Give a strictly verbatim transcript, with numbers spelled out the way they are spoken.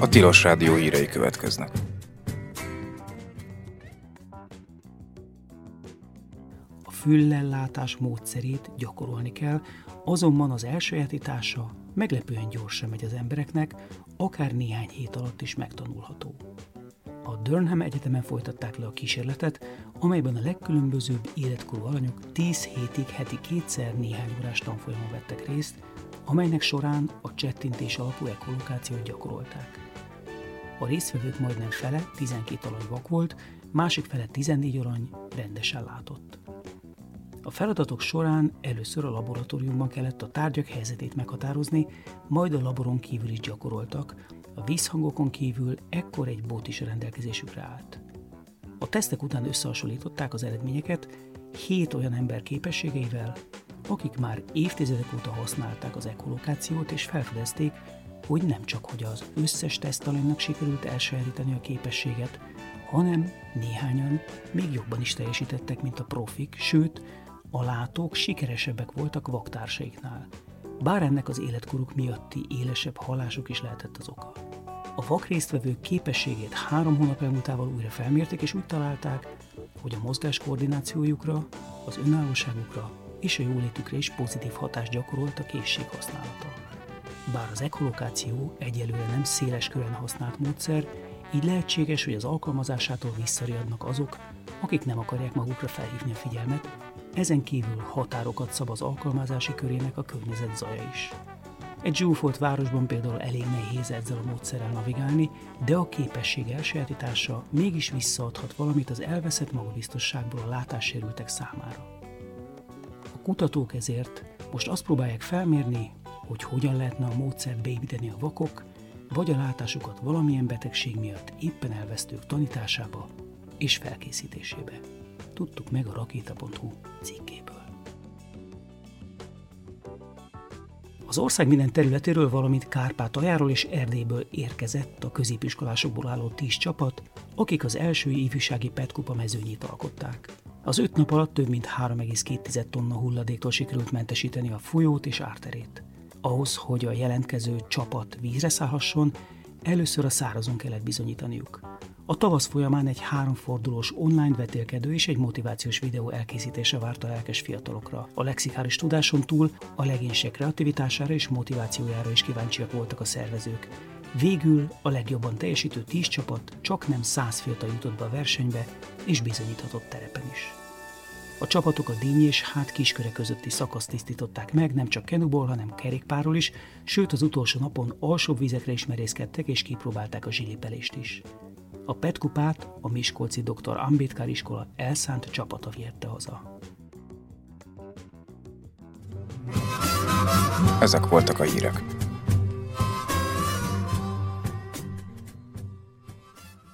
Tilos Rádió hírei következnek. A füllellátás módszerét gyakorolni kell, azonban az elsajátítása meglepően gyorsan megy az embereknek, akár néhány hét alatt is megtanulható. A Durham Egyetemen folytatták le a kísérletet, amelyben a legkülönbözőbb életkorú alanyok tíz hétig heti kétszer néhány órás tanfolyamon vettek részt, amelynek során a csettintés alapú echolokációt gyakorolták. A résztvevők majdnem fele, tizenkét alany vak volt, másik fele tizennégy alany rendesen látott. A feladatok során először a laboratóriumban kellett a tárgyak helyzetét meghatározni, majd a laboron kívül is gyakoroltak, a vízhangokon kívül ekkor egy bot is a rendelkezésükre állt. A tesztek után összehasonlították az eredményeket hét olyan ember képességeivel, akik már évtizedek óta használták az echolokációt, és felfedezték, hogy nem csak hogy az összes tesztalanynak sikerült elsajátítani a képességet, hanem néhányan még jobban is teljesítettek, mint a profik, sőt, a látók sikeresebbek voltak vaktársaiknál, bár ennek az életkoruk miatti élesebb hallásuk is lehetett az oka. A vak résztvevők képességét három hónap elmúltával újra felmérték, és úgy találták, hogy a mozgás koordinációjukra, az önállóságukra és a jólétükre is pozitív hatást gyakorolt a készség használata. Bár az echolokáció egyelőre nem széles körben használt módszer, így lehetséges, hogy az alkalmazásától visszariadnak azok, akik nem akarják magukra felhívni a figyelmet, ezen kívül határokat szab az alkalmazási körének a környezet zaja is. Egy zsúfolt városban például elég nehéz ezzel a módszerrel navigálni, de a képesség elsajátítása mégis visszaadhat valamit az elveszett magabiztosságból a látássérültek számára. A kutatók ezért most azt próbálják felmérni, hogy hogyan lehetne a módszert beépíteni a vakok, vagy a látásukat valamilyen betegség miatt éppen elvesztők tanításába és felkészítésébe. Tudtuk meg a rakéta pont hu cikkéből. Az ország minden területéről, valamint Kárpátaljáról és Erdélyből érkezett a középiskolásokból álló tíz csapat, akik az első ifjúsági Petkupa mezőnyét alkották. Az öt nap alatt több mint három egész két tonna hulladéktól sikerült mentesíteni a folyót és árterét. Ahhoz, hogy a jelentkező csapat vízre szállhasson, először a szárazon kellett bizonyítaniuk. A tavasz folyamán egy háromfordulós online vetélkedő és egy motivációs videó elkészítése várta a lelkes fiatalokra. A lexikális tudáson túl a legénység kreativitására és motivációjára is kíváncsiak voltak a szervezők. Végül a legjobban teljesítő tíz csapat csaknem száz fiatal jutott be a versenybe, és bizonyíthatott terepen is. A csapatok a Díny és Hát Kisköre közötti szakaszt tisztították meg, nem csak kenuból, hanem kerékpárról is, sőt az utolsó napon alsóbb vizekre is merészkedtek és kipróbálták a zsilipelést is. A Petkupát a miskolci doktor Ambedkar iskola elszánt csapata viette haza. Ezek voltak a hírek.